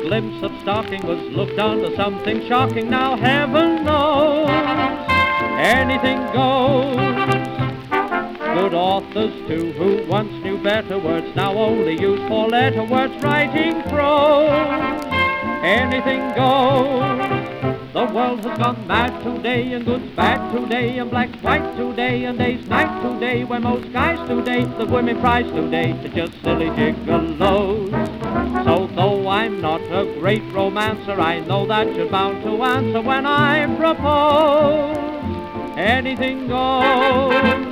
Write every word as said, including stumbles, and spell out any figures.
glimpse of stocking was looked on to something shocking. Now heaven knows anything goes. Good authors too, who once knew better words, now only use four-letter words, writing prose. Anything goes. The world has gone mad today, and good's bad today, and black's white today, and day's night today, where most guys today, the women prize today, are just silly gigolos. So though I'm not a great romancer, I know that you're bound to answer when I propose. Anything goes.